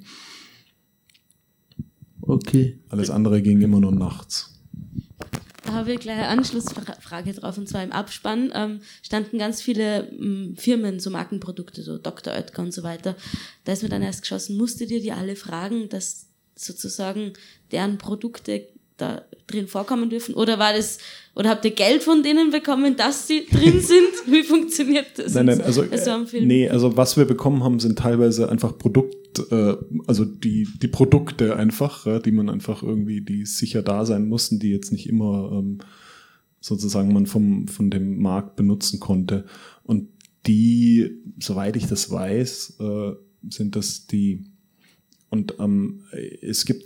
Okay. Alles andere ging immer nur nachts. Da habe ich gleich eine Anschlussfrage drauf, und zwar im Abspann standen ganz viele Firmen, so Markenprodukte, so Dr. Oetker und so weiter. Da ist mir dann erst geschossen, musstet ihr die alle fragen, dass sozusagen deren Produkte da drin vorkommen dürfen? Oder habt ihr Geld von denen bekommen, dass sie drin sind? Wie funktioniert das? Nein, also am Film? nee, also was wir bekommen haben, sind teilweise einfach also die Produkte einfach, die man einfach irgendwie, die sicher da sein mussten, die jetzt nicht immer sozusagen man von dem Markt benutzen konnte. Und die, soweit ich das weiß, sind das die. Und es gibt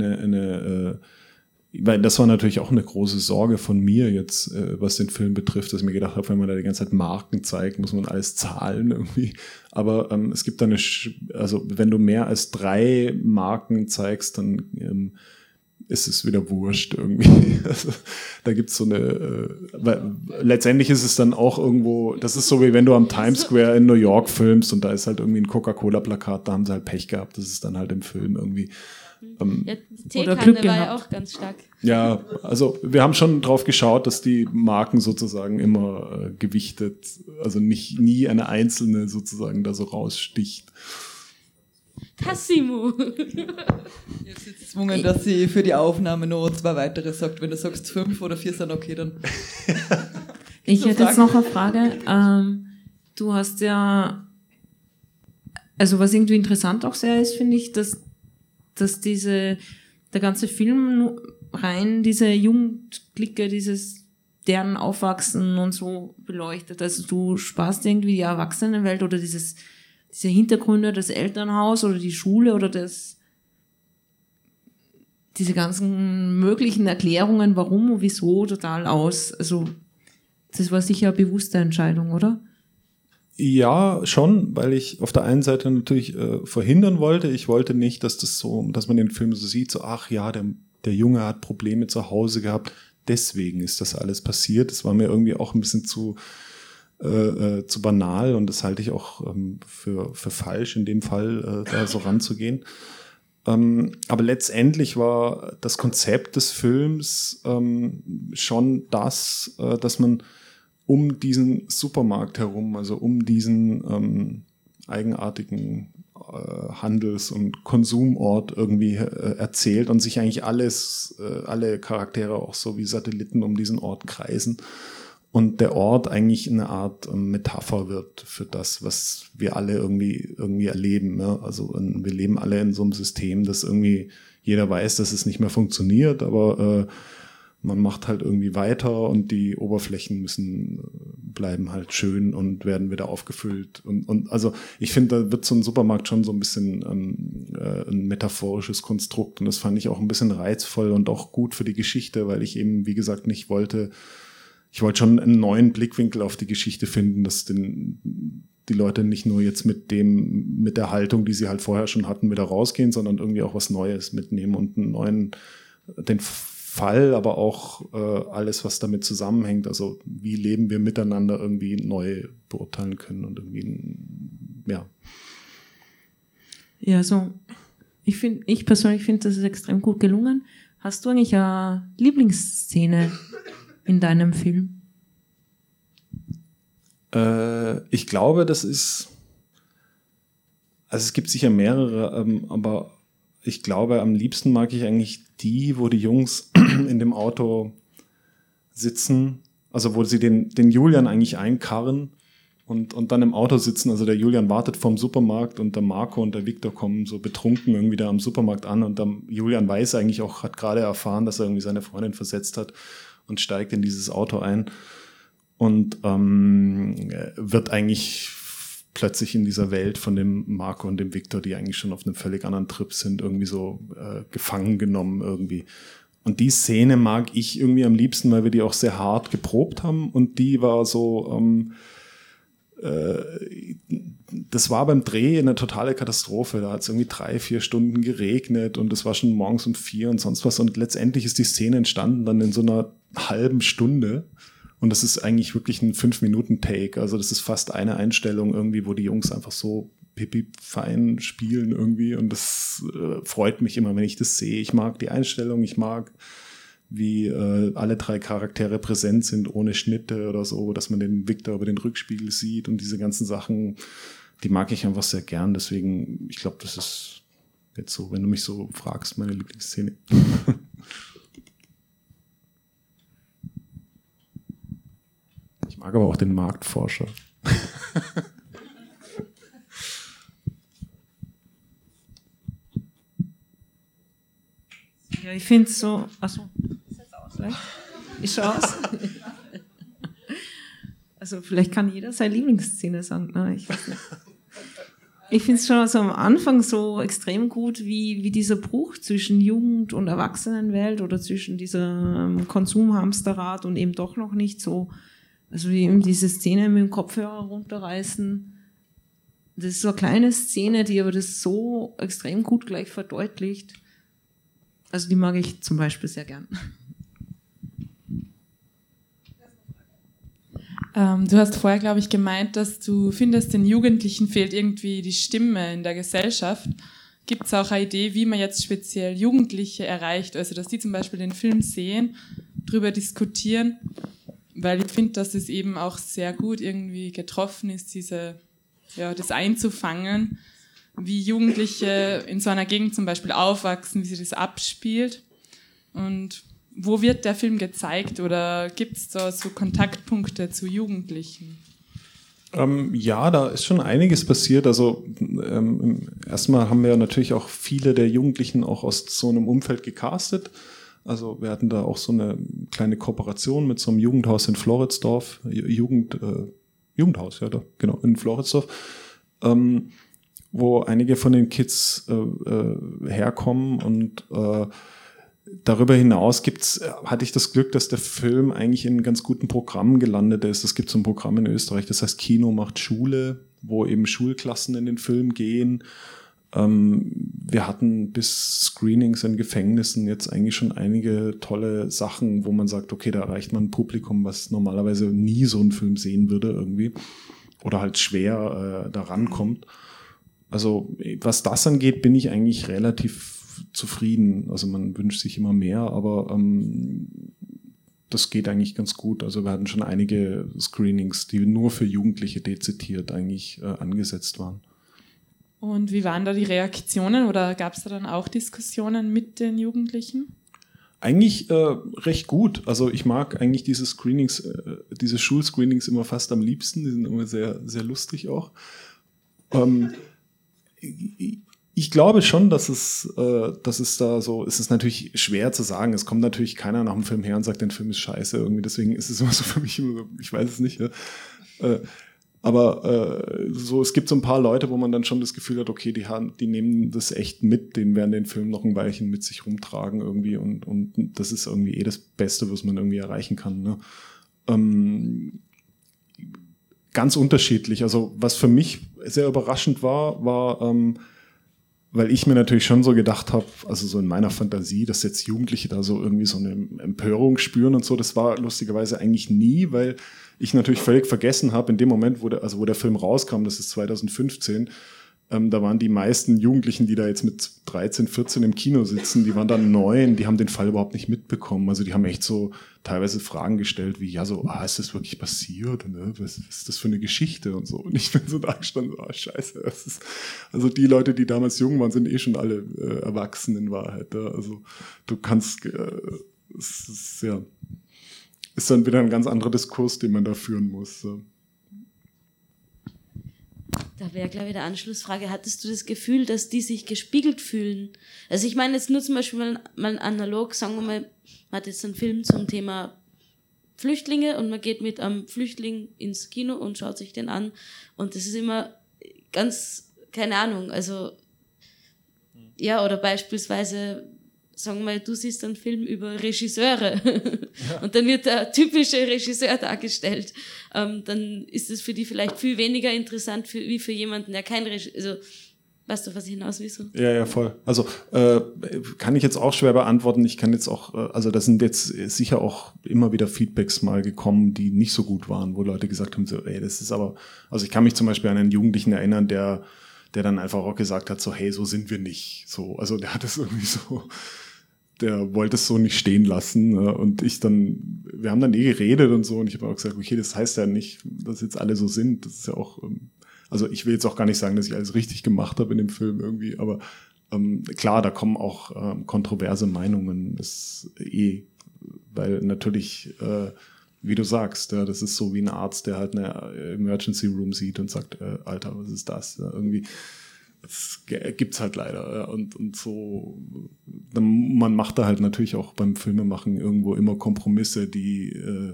weil das war natürlich auch eine große Sorge von mir jetzt, was den Film betrifft, dass ich mir gedacht habe, wenn man da die ganze Zeit Marken zeigt, muss man alles zahlen irgendwie. Aber es gibt also wenn du mehr als 3 Marken zeigst, dann ist es wieder wurscht irgendwie. Also, da gibt's so weil letztendlich ist es dann auch irgendwo, das ist so wie wenn du am Times Square in New York filmst und da ist halt irgendwie ein Coca-Cola-Plakat, da haben sie halt Pech gehabt, das ist dann halt im Film irgendwie. Ja, die Teekanne war ja auch ganz stark. Ja, also wir haben schon drauf geschaut, dass die Marken sozusagen immer gewichtet, also nie eine einzelne sozusagen da so raussticht. Tassimo. Jetzt ist es gezwungen, dass sie für die Aufnahme noch 2 weitere sagt. Wenn du sagst 5 oder 4 sind okay, dann. Ich hätte jetzt noch eine Frage. Du hast ja, also was irgendwie interessant auch sehr ist, finde ich, dass der ganze Film rein diese Jugendklicke, deren Aufwachsen und so beleuchtet. Also du sparst irgendwie die Erwachsenenwelt oder diese Hintergründe, das Elternhaus oder die Schule oder diese ganzen möglichen Erklärungen, warum und wieso, total aus. Also das war sicher eine bewusste Entscheidung, oder? Ja, schon, weil ich auf der einen Seite natürlich verhindern wollte. Ich wollte nicht, dass man den Film so sieht, so ach ja, der Junge hat Probleme zu Hause gehabt, deswegen ist das alles passiert. Das war mir irgendwie auch ein bisschen zu banal und das halte ich auch für falsch, in dem Fall da so ranzugehen. Aber letztendlich war das Konzept des Films schon das, dass man um diesen Supermarkt herum, also um diesen eigenartigen Handels- und Konsumort irgendwie erzählt und sich eigentlich alle Charaktere auch so wie Satelliten um diesen Ort kreisen. Und der Ort eigentlich eine Art Metapher wird für das, was wir alle irgendwie erleben. Ne? Also wir leben alle in so einem System, das irgendwie jeder weiß, dass es nicht mehr funktioniert, aber man macht halt irgendwie weiter und die Oberflächen bleiben halt schön und werden wieder aufgefüllt. Und also ich finde, da wird so ein Supermarkt schon so ein bisschen ein metaphorisches Konstrukt und das fand ich auch ein bisschen reizvoll und auch gut für die Geschichte, weil ich eben, wie gesagt, ich wollte schon einen neuen Blickwinkel auf die Geschichte finden, dass die Leute nicht nur jetzt mit der Haltung, die sie halt vorher schon hatten, wieder rausgehen, sondern irgendwie auch was Neues mitnehmen und den Fall, aber auch alles, was damit zusammenhängt. Also wie leben wir miteinander irgendwie neu beurteilen können und irgendwie, ja. Ja, so, ich persönlich finde, das ist extrem gut gelungen. Hast du eigentlich eine Lieblingsszene in deinem Film? Ich glaube, also es gibt sicher mehrere, aber ich glaube, am liebsten mag ich eigentlich die, wo die Jungs in dem Auto sitzen, also wo sie den Julian eigentlich einkarren und dann im Auto sitzen. Also der Julian wartet vorm Supermarkt und der Marco und der Victor kommen so betrunken irgendwie da am Supermarkt an und der Julian weiß eigentlich auch, hat gerade erfahren, dass er irgendwie seine Freundin versetzt hat und steigt in dieses Auto ein und wird eigentlich plötzlich in dieser Welt von dem Marco und dem Victor, die eigentlich schon auf einem völlig anderen Trip sind, irgendwie so gefangen genommen irgendwie. Und die Szene mag ich irgendwie am liebsten, weil wir die auch sehr hart geprobt haben und die war so, das war beim Dreh eine totale Katastrophe. Da hat es irgendwie 3-4 Stunden geregnet und es war schon morgens um 4 und sonst was und letztendlich ist die Szene entstanden dann in so einer halben Stunde. Und das ist eigentlich wirklich ein 5-Minuten-Take. Also das ist fast eine Einstellung irgendwie, wo die Jungs einfach so pipi-fein spielen irgendwie. Und das freut mich immer, wenn ich das sehe. Ich mag die Einstellung, ich mag, wie alle 3 Charaktere präsent sind, ohne Schnitte oder so, dass man den Victor über den Rückspiegel sieht und diese ganzen Sachen, die mag ich einfach sehr gern. Deswegen, ich glaube, das ist jetzt so, wenn du mich so fragst, meine Lieblingsszene. mag aber auch den Marktforscher. Ja, ich finde es so. Achso, ist das aus, vielleicht? Ist schon aus? Also, vielleicht kann jeder seine Lieblingsszene sagen. Nein, ich weiß nicht. Ich finde es schon so am Anfang so extrem gut, wie dieser Bruch zwischen Jugend- und Erwachsenenwelt oder zwischen diesem Konsumhamsterrad und eben doch noch nicht so, also wie eben diese Szene mit dem Kopfhörer runterreißen. Das ist so eine kleine Szene, die aber das so extrem gut gleich verdeutlicht. Also die mag ich zum Beispiel sehr gern. Du hast vorher, glaube ich, gemeint, dass du findest, den Jugendlichen fehlt irgendwie die Stimme in der Gesellschaft. Gibt es auch eine Idee, wie man jetzt speziell Jugendliche erreicht? Also, dass die zum Beispiel den Film sehen, darüber diskutieren, weil ich finde, dass es eben auch sehr gut irgendwie getroffen ist, das einzufangen, wie Jugendliche in so einer Gegend zum Beispiel aufwachsen, wie sich das abspielt. Und wo wird der Film gezeigt oder gibt es da so Kontaktpunkte zu Jugendlichen? Ja, da ist schon einiges passiert. Also erstmal haben wir natürlich auch viele der Jugendlichen auch aus so einem Umfeld gecastet. Also wir hatten da auch so eine kleine Kooperation mit so einem Jugendhaus in Floridsdorf, Jugendhaus, ja, da, genau, in Floridsdorf, wo einige von den Kids herkommen und darüber hinaus hatte ich das Glück, dass der Film eigentlich in ganz guten Programmen gelandet ist. Es gibt so ein Programm in Österreich, das heißt Kino macht Schule, wo eben Schulklassen in den Film gehen. Wir hatten bis Screenings in Gefängnissen jetzt eigentlich schon einige tolle Sachen, wo man sagt, okay, da erreicht man ein Publikum, was normalerweise nie so einen Film sehen würde irgendwie oder halt schwer da rankommt. Also was das angeht, bin ich eigentlich relativ zufrieden. Also man wünscht sich immer mehr, aber das geht eigentlich ganz gut. Also wir hatten schon einige Screenings, die nur für Jugendliche dezidiert eigentlich angesetzt waren. Und wie waren da die Reaktionen oder gab es da dann auch Diskussionen mit den Jugendlichen? Eigentlich recht gut. Also ich mag eigentlich diese Screenings, diese Schulscreenings immer fast am liebsten. Die sind immer sehr, sehr lustig auch. Ich glaube schon, dass es da so, es ist natürlich schwer zu sagen. Es kommt natürlich keiner nach dem Film her und sagt, der Film ist scheiße irgendwie. Deswegen ist es immer so für mich immer so, ich weiß es nicht. Ja. Aber so, es gibt so ein paar Leute, wo man dann schon das Gefühl hat, okay, die nehmen das echt mit, denen werden den Film noch ein Weilchen mit sich rumtragen irgendwie und das ist irgendwie das Beste, was man irgendwie erreichen kann. Ne? Ganz unterschiedlich. Also was für mich sehr überraschend war, weil ich mir natürlich schon so gedacht habe, also so in meiner Fantasie, dass jetzt Jugendliche da so irgendwie so eine Empörung spüren und so, das war lustigerweise eigentlich nie, weil ich natürlich völlig vergessen habe, in dem Moment, wo der Film rauskam, das ist 2015, da waren die meisten Jugendlichen, die da jetzt mit 13, 14 im Kino sitzen, die waren dann 9, die haben den Fall überhaupt nicht mitbekommen. Also die haben echt so teilweise Fragen gestellt, wie, ja so, ist das wirklich passiert? Ne? Was ist das für eine Geschichte und so? Und ich bin so da gestanden, scheiße. Also die Leute, die damals jung waren, sind eh schon alle erwachsen in Wahrheit. Ja? Also du kannst, es ist dann wieder ein ganz anderer Diskurs, den man da führen muss. So. Da wäre, glaube ich, die Anschlussfrage, hattest du das Gefühl, dass die sich gespiegelt fühlen? Also ich meine jetzt nur zum Beispiel mal analog, sagen wir mal, man hat jetzt einen Film zum Thema Flüchtlinge und man geht mit einem Flüchtling ins Kino und schaut sich den an und das ist immer ganz, keine Ahnung, also ja, oder beispielsweise sagen wir mal, du siehst einen Film über Regisseure und dann wird der typische Regisseur dargestellt. Dann ist es für die vielleicht viel weniger interessant wie für jemanden, der kein Regisseur, also weißt du, was ich hinaus will? So? Ja, voll. Also kann ich jetzt auch schwer beantworten. Ich kann jetzt auch, also da sind jetzt sicher auch immer wieder Feedbacks mal gekommen, die nicht so gut waren, wo Leute gesagt haben, so, das ist aber, also ich kann mich zum Beispiel an einen Jugendlichen erinnern, der dann einfach auch gesagt hat, so, hey, so sind wir nicht. So, also der hat es irgendwie so, der wollte es so nicht stehen lassen. Und wir haben dann geredet und so und ich habe auch gesagt, okay, das heißt ja nicht, dass jetzt alle so sind. Das ist ja auch, also ich will jetzt auch gar nicht sagen, dass ich alles richtig gemacht habe in dem Film irgendwie, aber klar, da kommen auch kontroverse Meinungen, weil natürlich wie du sagst, ja, das ist so wie ein Arzt, der halt eine Emergency Room sieht und sagt, Alter, was ist das? Ja, irgendwie, das gibt's halt leider. Ja, und so, man macht da halt natürlich auch beim Filmemachen irgendwo immer Kompromisse, die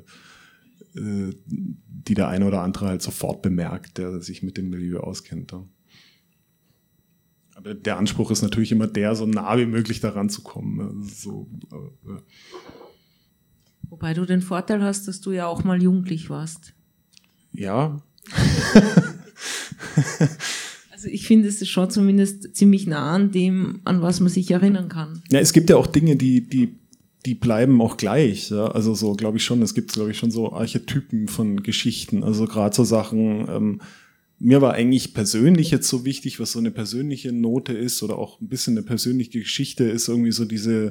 der eine oder andere halt sofort bemerkt, der sich mit dem Milieu auskennt. Ja. Aber der Anspruch ist natürlich immer der, so nah wie möglich daran zu kommen. So, Wobei du den Vorteil hast, dass du ja auch mal jugendlich warst. Ja. Also ich finde, es ist schon zumindest ziemlich nah an dem, an was man sich erinnern kann. Ja, es gibt ja auch Dinge, die bleiben auch gleich. Ja? Also so, glaube ich schon, es gibt, glaube ich, schon so Archetypen von Geschichten. Also gerade so Sachen, mir war eigentlich persönlich jetzt so wichtig, was so eine persönliche Note ist oder auch ein bisschen eine persönliche Geschichte ist, irgendwie so diese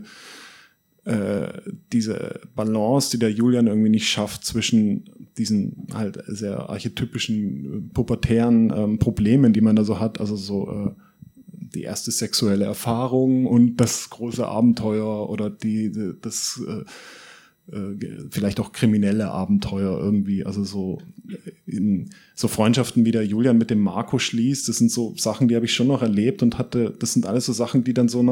Balance, die der Julian irgendwie nicht schafft zwischen diesen halt sehr archetypischen, pubertären Problemen, die man da so hat, also so die erste sexuelle Erfahrung und das große Abenteuer oder das vielleicht auch kriminelle Abenteuer irgendwie, also so in so Freundschaften wie der Julian mit dem Marco schließt, das sind so Sachen, die habe ich schon noch erlebt und das sind alles so Sachen, die dann so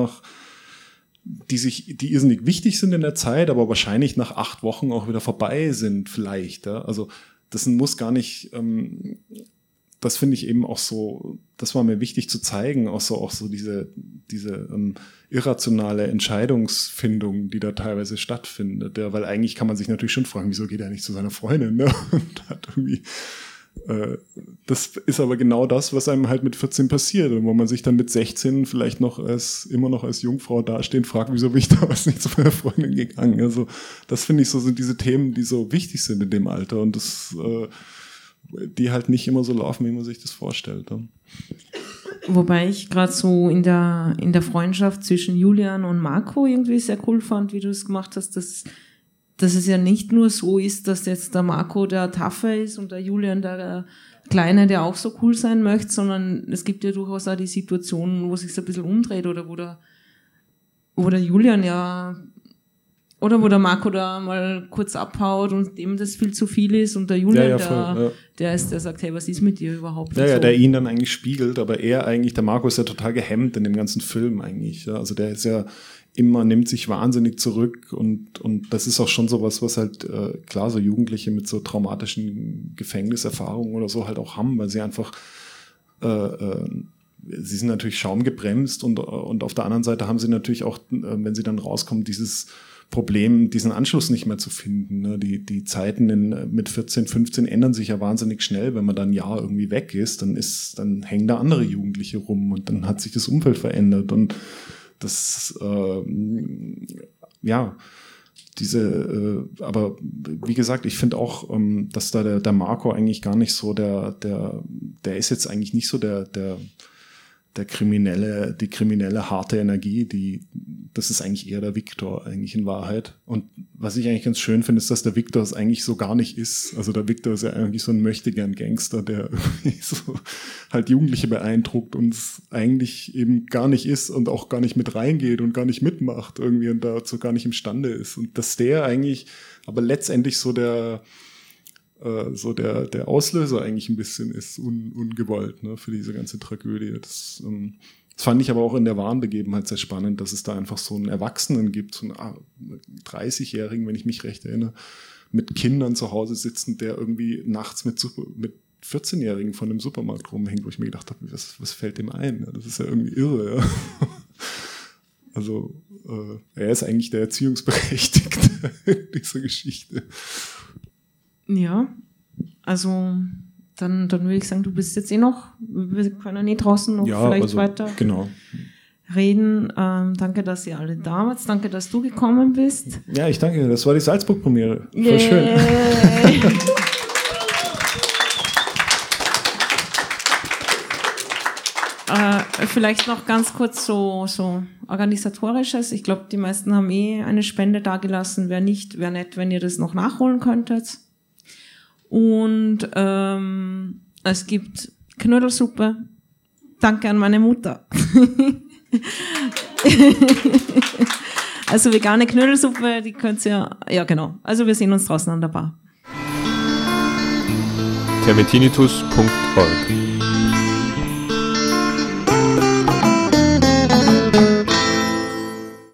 die irrsinnig wichtig sind in der Zeit, aber wahrscheinlich nach 8 Wochen auch wieder vorbei sind vielleicht. Ja? Also das muss gar nicht, das finde ich eben auch so, das war mir wichtig zu zeigen, auch so diese irrationale Entscheidungsfindung, die da teilweise stattfindet. Ja? Weil eigentlich kann man sich natürlich schon fragen, wieso geht er nicht zu seiner Freundin? Ne? Und hat irgendwie das ist aber genau das, was einem halt mit 14 passiert und wo man sich dann mit 16 vielleicht immer noch als Jungfrau dastehen fragt, wieso bin ich damals nicht zu meiner Freundin gegangen? Also das finde ich so, sind diese Themen, die so wichtig sind in dem Alter und die halt nicht immer so laufen, wie man sich das vorstellt. Ja. Wobei ich gerade so in der Freundschaft zwischen Julian und Marco irgendwie sehr cool fand, wie du es gemacht hast, dass es ja nicht nur so ist, dass jetzt der Marco der Taffe ist und der Julian der Kleine, der auch so cool sein möchte, sondern es gibt ja durchaus auch die Situationen, wo es sich so ein bisschen umdreht oder wo der Julian oder wo der Marco da mal kurz abhaut und dem das viel zu viel ist und der Julian, der sagt, hey, was ist mit dir überhaupt? Ja, der ihn dann eigentlich spiegelt, aber der Marco ist ja total gehemmt in dem ganzen Film eigentlich. Ja? Also der ist ja nimmt sich wahnsinnig zurück und das ist auch schon sowas, was halt klar so Jugendliche mit so traumatischen Gefängniserfahrungen oder so halt auch haben, weil sie einfach sie sind natürlich schaumgebremst und auf der anderen Seite haben sie natürlich auch, wenn sie dann rauskommen, dieses Problem, diesen Anschluss nicht mehr zu finden. Ne? Die Zeiten mit 14, 15 ändern sich ja wahnsinnig schnell. Wenn man dann ein Jahr irgendwie weg ist, dann hängen da andere Jugendliche rum und dann hat sich das Umfeld verändert und das, aber wie gesagt, ich finde auch, dass da der Marco eigentlich gar nicht so der ist jetzt eigentlich nicht so die kriminelle harte Energie, das ist eigentlich eher der Viktor eigentlich in Wahrheit. Und was ich eigentlich ganz schön finde, ist, dass der Viktor es eigentlich so gar nicht ist. Also der Viktor ist ja eigentlich so ein Möchtegern-Gangster, der irgendwie so halt Jugendliche beeindruckt und es eigentlich eben gar nicht ist und auch gar nicht mit reingeht und gar nicht mitmacht irgendwie und dazu gar nicht imstande ist. Und dass der eigentlich aber letztendlich so der Auslöser eigentlich ein bisschen ist, ungewollt, ne, für diese ganze Tragödie. Das fand ich aber auch in der wahren Begebenheit sehr spannend, dass es da einfach so einen Erwachsenen gibt, so einen 30-Jährigen, wenn ich mich recht erinnere, mit Kindern zu Hause sitzend, der irgendwie nachts mit 14-Jährigen von einem Supermarkt rumhängt, wo ich mir gedacht habe, was fällt dem ein? Das ist ja irgendwie irre. Ja. Also er ist eigentlich der Erziehungsberechtigte in dieser Geschichte. Ja, also dann würde ich sagen, du bist jetzt noch, wir können nicht draußen noch vielleicht weiter reden. Danke, dass ihr alle da wart. Danke, dass du gekommen bist. Ja, ich danke. Das war die Salzburg-Premiere. Voll schön. Vielleicht noch ganz kurz so organisatorisches. Ich glaube, die meisten haben eine Spende dagelassen. Wäre nett, wenn ihr das noch nachholen könntet. Und es gibt Knödelsuppe. Danke an meine Mutter. Also vegane Knödelsuppe, die könnt ihr, ja genau. Also wir sehen uns draußen an der Bar. termitinitus.org.